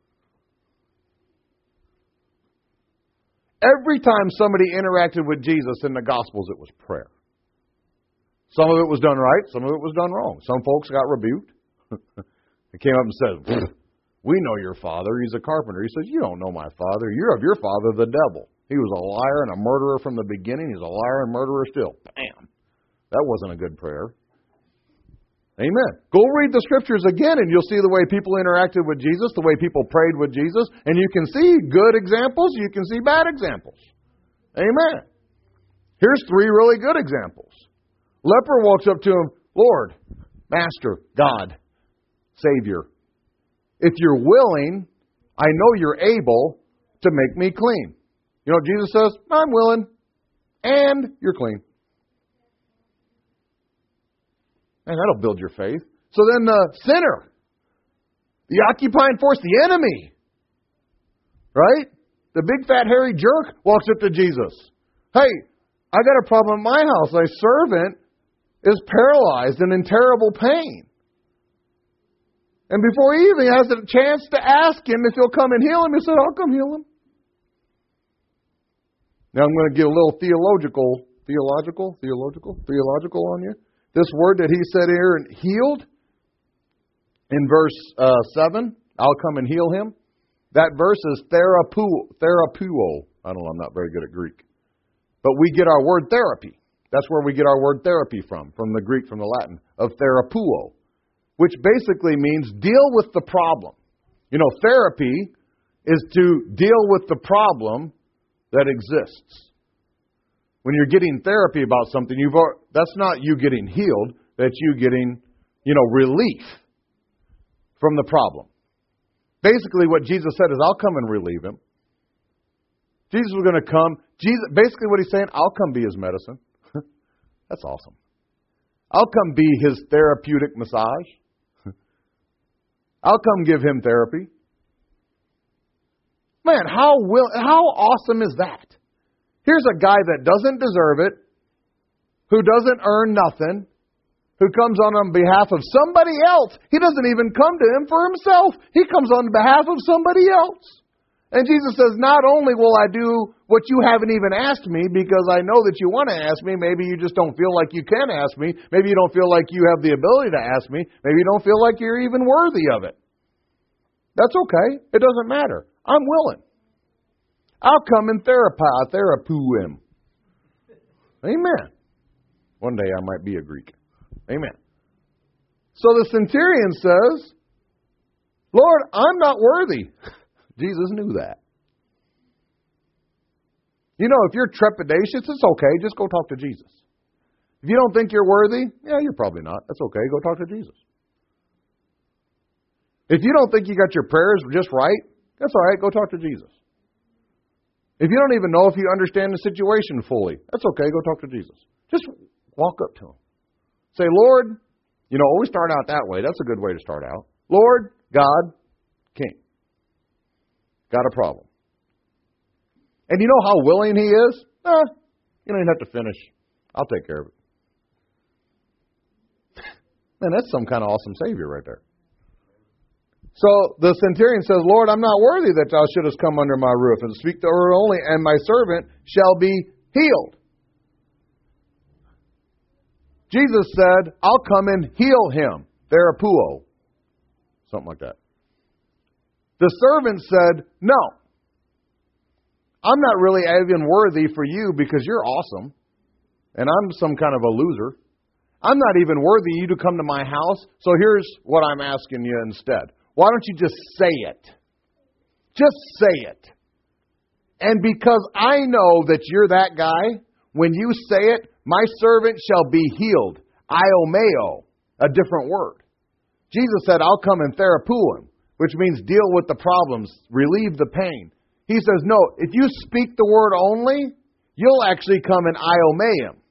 Every time somebody interacted with Jesus in the Gospels, it was prayer. Some of it was done right, some of it was done wrong. Some folks got rebuked. They came up and said, "We know your father, he's a carpenter." He says, "You don't know my father. You're of your father, the devil. He was a liar and a murderer from the beginning. He's a liar and murderer still." Bam! That wasn't a good prayer. Amen. Go read the Scriptures again and you'll see the way people interacted with Jesus, the way people prayed with Jesus, and you can see good examples, you can see bad examples. Amen. Here's three really good examples. Leper walks up to him, "Lord, Master, God, Savior, if you're willing, I know you're able to make me clean." You know what Jesus says? "I'm willing, and you're clean." Man, that'll build your faith. So then the sinner, the occupying force, the enemy, right? The big fat hairy jerk walks up to Jesus. "Hey, I got a problem in my house. My servant is paralyzed and in terrible pain." And before he even has a chance to ask him if he'll come and heal him, he said, "I'll come heal him." Now I'm going to get a little theological, theological, theological, theological on you. This word that he said here, and healed, in verse uh, seven, "I'll come and heal him." That verse is therapuo, therapuo. I don't know, I'm not very good at Greek. But we get our word therapy. That's where we get our word therapy from, from the Greek, from the Latin, of therapuo, which basically means deal with the problem. You know, therapy is to deal with the problem that exists. When you're getting therapy about something, you've that's not you getting healed, that's you getting, you know, relief from the problem. Basically what Jesus said is, "I'll come and relieve him." Jesus was going to come. Jesus, basically what he's saying, "I'll come be his medicine." That's awesome. "I'll come be his therapeutic massage." "I'll come give him therapy." Man, how will how awesome is that? Here's a guy that doesn't deserve it, who doesn't earn nothing, who comes on on behalf of somebody else. He doesn't even come to him for himself. He comes on behalf of somebody else. And Jesus says, "Not only will I do what you haven't even asked me, because I know that you want to ask me. Maybe you just don't feel like you can ask me. Maybe you don't feel like you have the ability to ask me. Maybe you don't feel like you're even worthy of it. That's okay. It doesn't matter. I'm willing. I'll come and therapy, therapoo him." Amen. One day I might be a Greek. Amen. So the centurion says, "Lord, I'm not worthy." Jesus knew that. You know, if you're trepidatious, it's okay. Just go talk to Jesus. If you don't think you're worthy, yeah, you're probably not. That's okay. Go talk to Jesus. If you don't think you got your prayers just right, that's all right. Go talk to Jesus. If you don't even know if you understand the situation fully, that's okay. Go talk to Jesus. Just walk up to him. Say, "Lord," you know, always start out that way. That's a good way to start out. "Lord, God, King. Got a problem." And you know how willing he is? Eh, you don't even have to finish. I'll take care of it. Man, that's some kind of awesome Savior right there. So the centurion says, "Lord, I'm not worthy that thou shouldest come under my roof, and speak the word only, and my servant shall be healed." Jesus said, I'll come and heal him. Therapuo. Something like that. The servant said, no. I'm not really even worthy for you because you're awesome. And I'm some kind of a loser. I'm not even worthy you to come to my house. So here's what I'm asking you instead. Why don't you just say it? Just say it. And because I know that you're that guy, when you say it, my servant shall be healed. Iomeo, a different word. Jesus said, I'll come and therapuo him, which means deal with the problems, relieve the pain. He says, no, if you speak the word only, you'll actually come and iome him.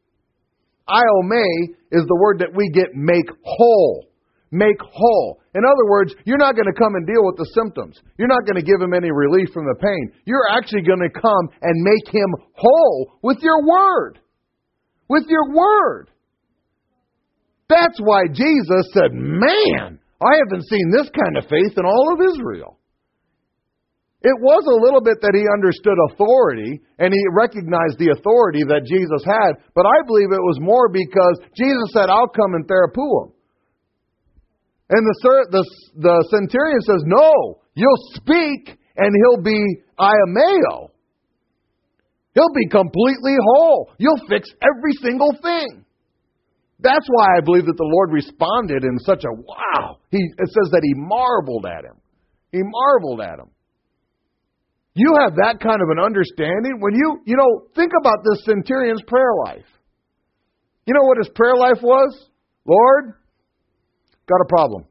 Iome is the word that we get make whole. Make whole. In other words, you're not going to come and deal with the symptoms. You're not going to give him any relief from the pain. You're actually going to come and make him whole with your word. With your word. That's why Jesus said, man, I haven't seen this kind of faith in all of Israel. It was a little bit that he understood authority, and he recognized the authority that Jesus had, but I believe it was more because Jesus said, I'll come and therapuo him. And the, the, the centurion says, no, you'll speak, and he'll be iomeo. He'll be completely whole. You'll fix every single thing. That's why I believe that the Lord responded in such a wow. He, it says that he marveled at him. He marveled at him. You have that kind of an understanding. When you, you know, think about this centurion's prayer life. You know what his prayer life was? Lord, got a problem.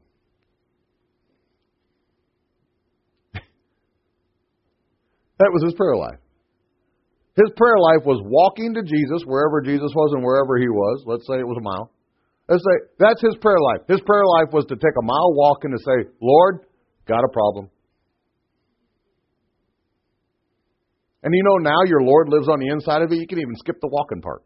That was his prayer life. His prayer life was walking to Jesus, wherever Jesus was and wherever he was. Let's say it was a mile. Let's say that's his prayer life. His prayer life was to take a mile walk and to say, Lord, got a problem. And you know now your Lord lives on the inside of it. You can even skip the walking part.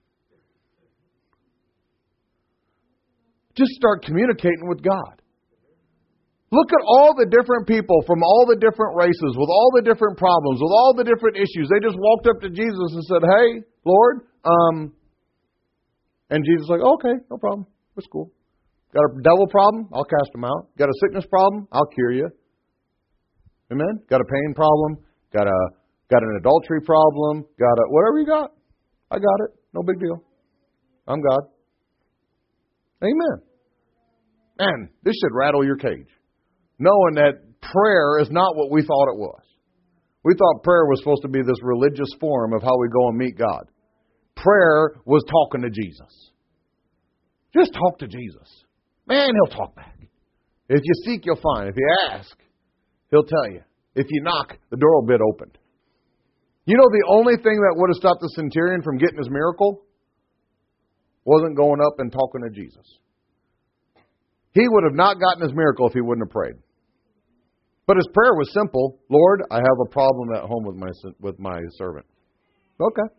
Just start communicating with God. Look at all the different people from all the different races, with all the different problems, with all the different issues. They just walked up to Jesus and said, hey, Lord. Um, and Jesus was like, okay, no problem. That's cool. Got a devil problem? I'll cast him out. Got a sickness problem? I'll cure you. Amen? Got a pain problem? Got a got an adultery problem? Got a whatever you got. I got it. No big deal. I'm God. Amen. Man, this should rattle your cage. Knowing that prayer is not what we thought it was. We thought prayer was supposed to be this religious form of how we go and meet God. Prayer was talking to Jesus. Just talk to Jesus. Man, he'll talk back. If you seek, you'll find. If you ask, he'll tell you. If you knock, the door will be opened. You know, the only thing that would have stopped the centurion from getting his miracle wasn't going up and talking to Jesus. He would have not gotten his miracle if he wouldn't have prayed. But his prayer was simple. Lord, I have a problem at home with my with my servant. Okay.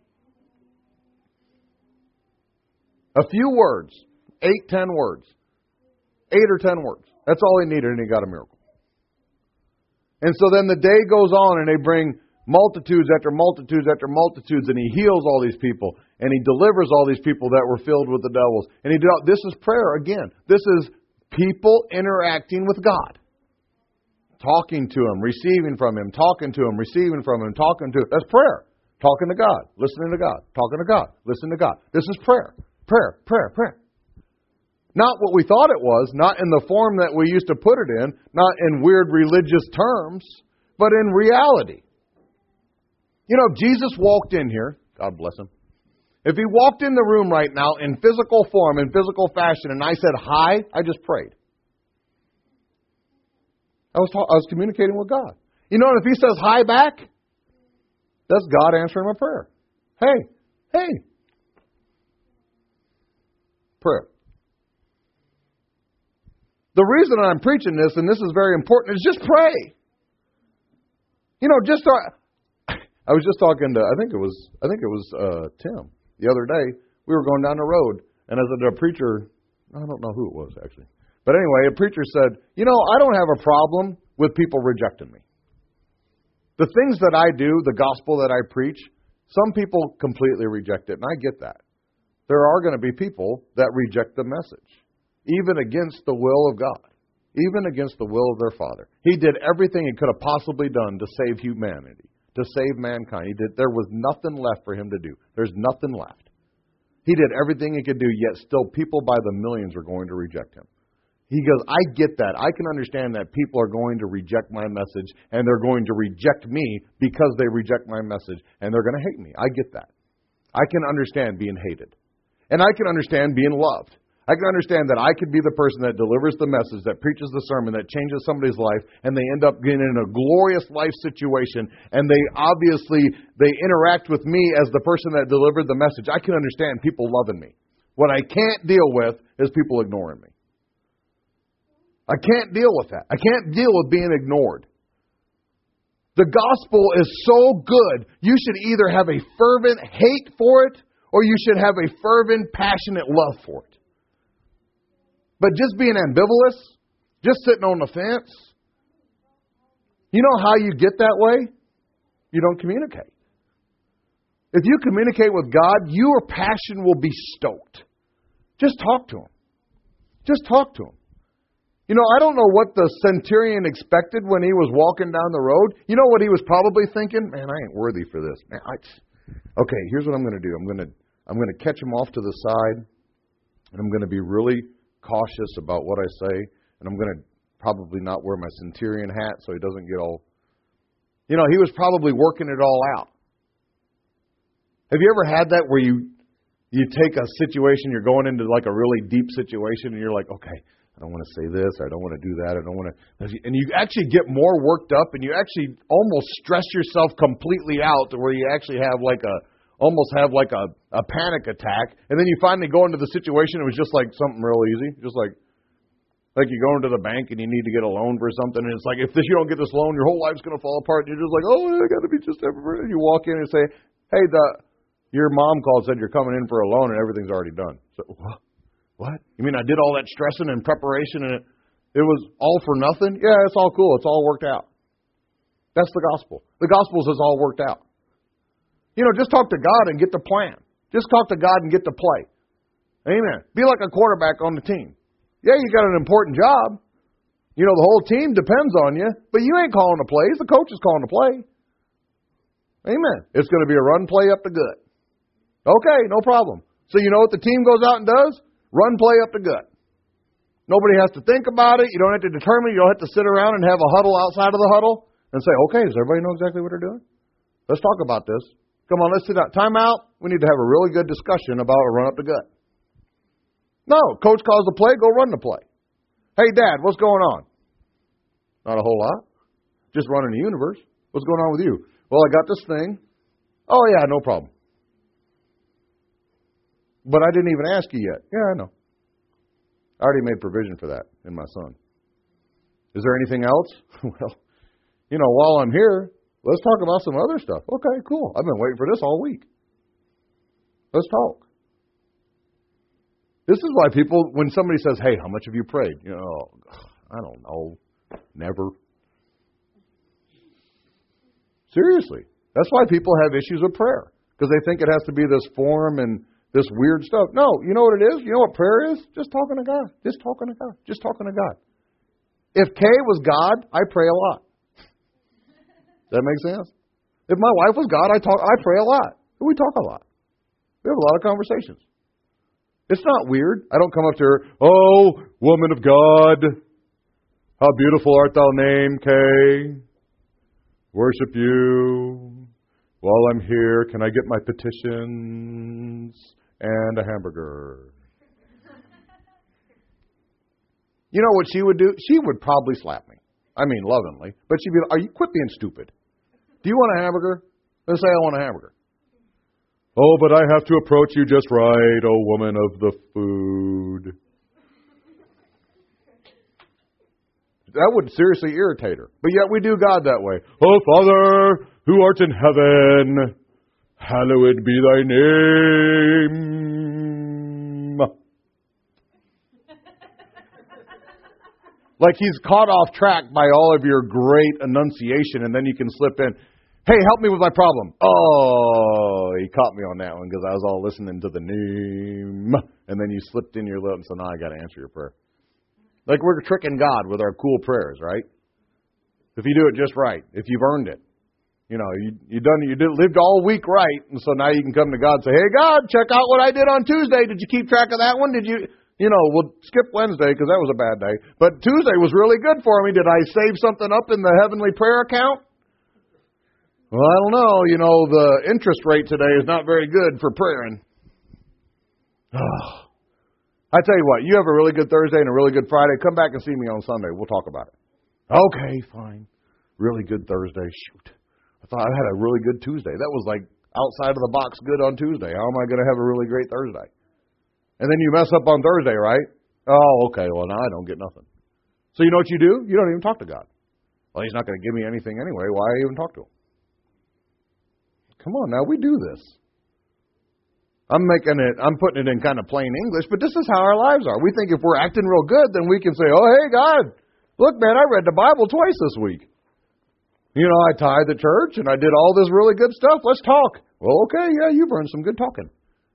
A few words. Eight, ten words. Eight or ten words. That's all he needed, and he got a miracle. And so then the day goes on, and they bring multitudes after multitudes after multitudes, and he heals all these people, and he delivers all these people that were filled with the devils. And he did all, this is prayer again. This is people interacting with God. Talking to him, receiving from him, talking to him, receiving from him, talking to him. That's prayer. Talking to God, listening to God, talking to God, listening to God. This is prayer. Prayer, prayer, prayer. Not what we thought it was, not in the form that we used to put it in, not in weird religious terms, but in reality. You know, if Jesus walked in here, God bless him, if he walked in the room right now in physical form, in physical fashion, and I said hi, I just prayed. I was ta- I was communicating with God. You know, if he says hi back, that's God answering my prayer. Hey, hey. Prayer. The reason I'm preaching this, and this is very important, is just pray. You know, just start. I was just talking to, I think it was, I think it was uh, Tim the other day. We were going down the road, and as a, a preacher, I don't know who it was actually, but anyway, a preacher said, "You know, I don't have a problem with people rejecting me. The things that I do, the gospel that I preach, some people completely reject it, and I get that. there are going to be people that reject the message, even against the will of God, even against the will of their Father. He did everything he could have possibly done to save humanity, to save mankind. He did. There was nothing left for him to do. There's nothing left. He did everything he could do, yet still people by the millions are going to reject him. He goes, I get that. I can understand that people are going to reject my message, and they're going to reject me because they reject my message, and they're going to hate me. I get that. I can understand being hated. And I can understand being loved. I can understand that I could be the person that delivers the message, that preaches the sermon, that changes somebody's life, and they end up getting in a glorious life situation, and they obviously, they interact with me as the person that delivered the message. I can understand people loving me. What I can't deal with is people ignoring me. I can't deal with that. I can't deal with being ignored. The gospel is so good, you should either have a fervent hate for it, or you should have a fervent, passionate love for it. But just being ambivalent, just sitting on the fence, you know how you get that way? You don't communicate. If you communicate with God, your passion will be stoked. Just talk to Him. Just talk to Him. You know, I don't know what the centurion expected when he was walking down the road. You know what he was probably thinking? Man, I ain't worthy for this. Man, I, okay, here's what I'm going to do. I'm going to I'm going to catch him off to the side, and I'm going to be really cautious about what I say, and I'm going to probably not wear my centurion hat so he doesn't get all... You know, he was probably working it all out. Have you ever had that where you you take a situation, you're going into like a really deep situation, and you're like, okay, I don't want to say this, or I don't want to do that, I don't want to... And you actually get more worked up, and you actually almost stress yourself completely out to where you actually have like a... almost have like a, a panic attack, and then you finally go into the situation, it was just like something real easy, just like like you go into the bank and you need to get a loan for something, and it's like, if this you don't get this loan, your whole life's going to fall apart, and you're just like, oh, I got to be just everywhere. And you walk in and say, hey, the your mom called, said you're coming in for a loan, and everything's already done. So, what? What? You mean I did all that stressing and preparation, and it, it was all for nothing? Yeah, it's all cool. It's all worked out. That's the gospel. The gospel is all worked out. You know, just talk to God and get the plan. Just talk to God and get the play. Amen. Be like a quarterback on the team. Yeah, you got an important job. You know, the whole team depends on you, but you ain't calling the plays. The coach is calling the play. Amen. It's going to be a run play up the gut. Okay, no problem. So you know what the team goes out and does? Run play up the gut. Nobody has to think about it. You don't have to determine. You don't have to sit around and have a huddle outside of the huddle and say, okay, does everybody know exactly what they're doing? Let's talk about this. Come on, let's sit down. Time out. We need to have a really good discussion about a run up the gut. No, coach calls the play, go run the play. Hey, Dad, what's going on? Not a whole lot. Just running the universe. What's going on with you? Well, I got this thing. Oh, yeah, no problem. But I didn't even ask you yet. Yeah, I know. I already made provision for that in my son. Is there anything else? Well, you know, while I'm here, let's talk about some other stuff. Okay, cool. I've been waiting for this all week. Let's talk. This is why people, when somebody says, hey, how much have you prayed? You know, I don't know. Never. Seriously. That's why people have issues with prayer. Because they think it has to be this form and this weird stuff. No, you know what it is? You know what prayer is? Just talking to God. Just talking to God. Just talking to God. If Kay was God, I pray a lot. Does that make sense? If my wife was God, I talk. I pray a lot. We talk a lot. We have a lot of conversations. It's not weird. I don't come up to her, oh, woman of God, how beautiful art thou named, Kay. Worship you. While I'm here, can I get my petitions and a hamburger? You know what she would do? She would probably slap me. I mean, lovingly. But she'd be like, are you quit being stupid? Do you want a hamburger? Let's say I want a hamburger. Oh, but I have to approach you just right, oh woman of the food. That would seriously irritate her. But yet we do God that way. Oh, Father, who art in heaven, hallowed be thy name. Like he's caught off track by all of your great enunciation, and then you can slip in, Hey, help me with my problem. Oh, he caught me on that one because I was all listening to the name. And then you slipped in your lips, so now I got to answer your prayer. Like we're tricking God with our cool prayers, right? If you do it just right, if you've earned it. You know, you you done you did, lived all week right, and so now you can come to God and say, hey, God, check out what I did on Tuesday. Did you keep track of that one? Did you, you know, we'll skip Wednesday because that was a bad day. But Tuesday was really good for me. Did I save something up in the heavenly prayer account? Well, I don't know. You know, the interest rate today is not very good for praying. Oh. I tell you what, you have a really good Thursday and a really good Friday. Come back and see me on Sunday. We'll talk about it. Okay, fine. Really good Thursday. Shoot. I thought I had a really good Tuesday. That was like outside of the box good on Tuesday. How am I going to have a really great Thursday? And then you mess up on Thursday, right? Oh, okay. Well, now I don't get nothing. So you know what you do? You don't even talk to God. Well, He's not going to give me anything anyway. Why even talk to Him? Come on now, we do this. I'm making it, I'm putting it in kind of plain English, but this is how our lives are. We think if we're acting real good, then we can say, oh, hey, God, look, man, I read the Bible twice this week. You know, I tithed the church and I did all this really good stuff. Let's talk. Well, okay, yeah, you've earned some good talking.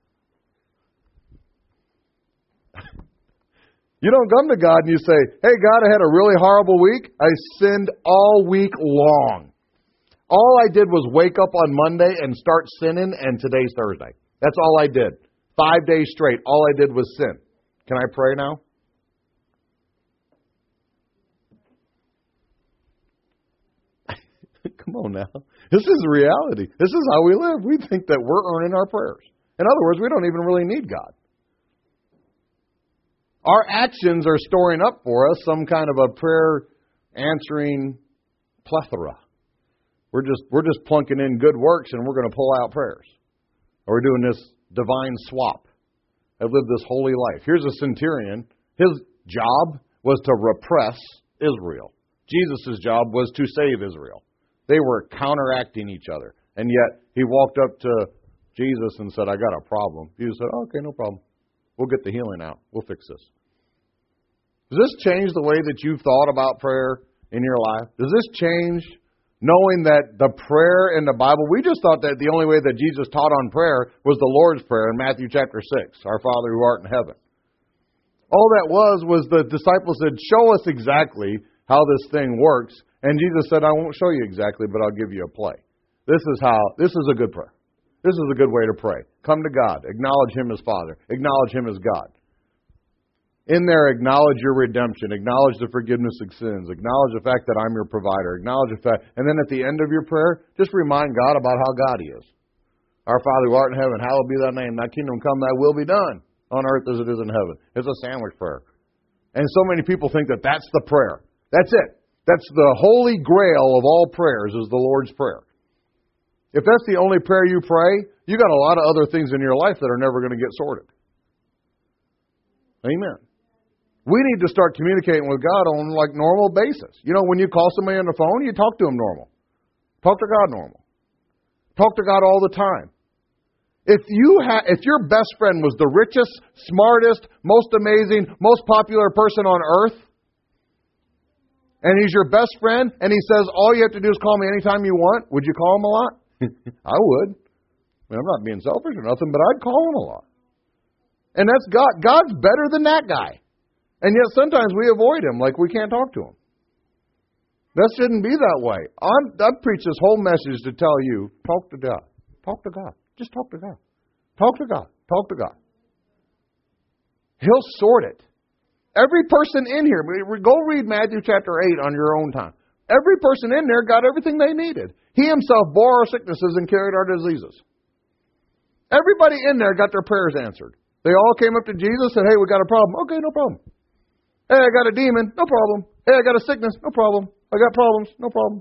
You don't come to God and you say, hey, God, I had a really horrible week. I sinned all week long. All I did was wake up on Monday and start sinning, and today's Thursday. That's all I did. Five days straight, all I did was sin. Can I pray now? Come on now. This is reality. This is how we live. We think that we're earning our prayers. In other words, we don't even really need God. Our actions are storing up for us some kind of a prayer answering plethora. We're just we're just plunking in good works and we're going to pull out prayers. Or we're doing this divine swap. I've lived this holy life. Here's a centurion. His job was to repress Israel. Jesus' job was to save Israel. They were counteracting each other. And yet, he walked up to Jesus and said, I got a problem. Jesus said, oh, okay, no problem. We'll get the healing out. We'll fix this. Does this change the way that you've thought about prayer in your life? Does this change knowing that the prayer in the Bible, we just thought that the only way that Jesus taught on prayer was the Lord's Prayer in Matthew chapter six, our Father who art in heaven. All that was, was the disciples said, show us exactly how this thing works. And Jesus said, I won't show you exactly, but I'll give you a play. This is how, this is a good prayer. This is a good way to pray. Come to God. Acknowledge Him as Father. Acknowledge Him as God. In there, acknowledge your redemption. Acknowledge the forgiveness of sins. Acknowledge the fact that I'm your provider. Acknowledge the fact. And then at the end of your prayer, just remind God about how God He is. Our Father who art in heaven, hallowed be thy name. Thy kingdom come, thy will be done on earth as it is in heaven. It's a sandwich prayer. And so many people think that that's the prayer. That's it. That's the holy grail of all prayers is the Lord's Prayer. If that's the only prayer you pray, you got a lot of other things in your life that are never going to get sorted. Amen. We need to start communicating with God on like normal basis. You know, when you call somebody on the phone, you talk to Him normal. Talk to God normal. Talk to God all the time. If you ha- if your best friend was the richest, smartest, most amazing, most popular person on earth, and he's your best friend, and he says, all you have to do is call me anytime you want, would you call him a lot? I would. I mean, I'm not being selfish or nothing, but I'd call him a lot. And that's God. God's better than that guy. And yet sometimes we avoid Him like we can't talk to Him. That shouldn't be that way. I'm, I preach this whole message to tell you, talk to God. Talk to God. Just talk to God. Talk to God. Talk to God. He'll sort it. Every person in here, go read Matthew chapter eight on your own time. Every person in there got everything they needed. He Himself bore our sicknesses and carried our diseases. Everybody in there got their prayers answered. They all came up to Jesus and said, hey, we got a problem. Okay, no problem. Hey, I got a demon. No problem. Hey, I got a sickness. No problem. I got problems. No problem.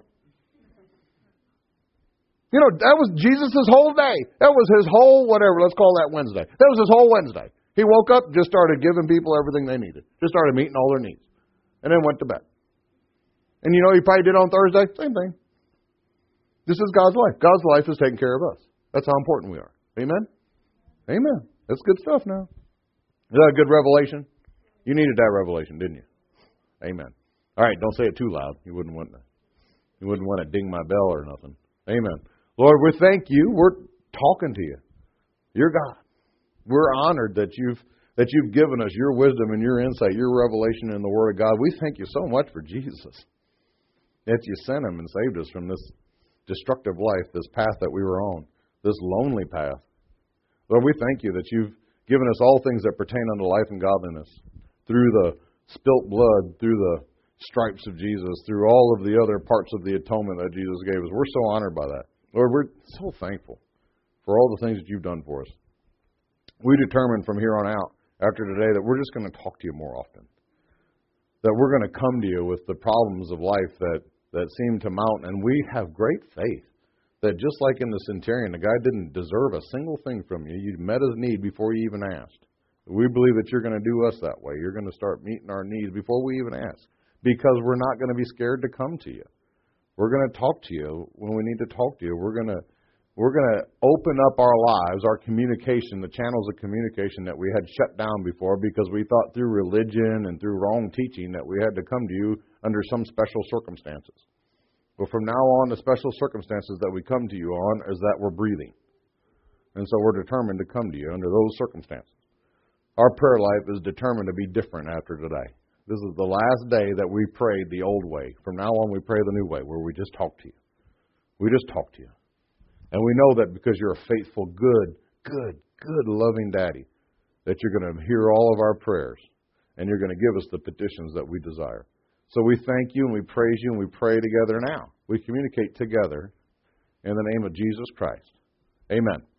You know, that was Jesus' whole day. That was His whole whatever. Let's call that Wednesday. That was His whole Wednesday. He woke up, just started giving people everything they needed. Just started meeting all their needs. And then went to bed. And you know He probably did on Thursday? Same thing. This is God's life. God's life is taking care of us. That's how important we are. Amen? Amen. That's good stuff now. Is that a good revelation? You needed that revelation, didn't you? Amen. All right, don't say it too loud. You wouldn't want to. You wouldn't want to ding my bell or nothing. Amen. Lord, we thank you. We're talking to you. You're God. We're honored that you've that you've given us your wisdom and your insight, your revelation in the Word of God. We thank you so much for Jesus, that you sent him and saved us from this destructive life, this path that we were on, this lonely path. Lord, we thank you that you've given us all things that pertain unto life and godliness through the spilt blood, through the stripes of Jesus, through all of the other parts of the atonement that Jesus gave us. We're so honored by that. Lord, we're so thankful for all the things that you've done for us. We determined from here on out, after today, that we're just going to talk to you more often. That we're going to come to you with the problems of life that, that seem to mount. And we have great faith that just like in the centurion, the guy didn't deserve a single thing from you. You met his need before you even asked. We believe that you're going to do us that way. You're going to start meeting our needs before we even ask. Because we're not going to be scared to come to you. We're going to talk to you when we need to talk to you. We're going to we're going to open up our lives, our communication, the channels of communication that we had shut down before because we thought through religion and through wrong teaching that we had to come to you under some special circumstances. But from now on, the special circumstances that we come to you on is that we're breathing. And so we're determined to come to you under those circumstances. Our prayer life is determined to be different after today. This is the last day that we prayed the old way. From now on, we pray the new way, where we just talk to you. We just talk to you. And we know that because you're a faithful, good, good, good, loving daddy, that you're going to hear all of our prayers, and you're going to give us the petitions that we desire. So we thank you, and we praise you, and we pray together now. We communicate together in the name of Jesus Christ. Amen.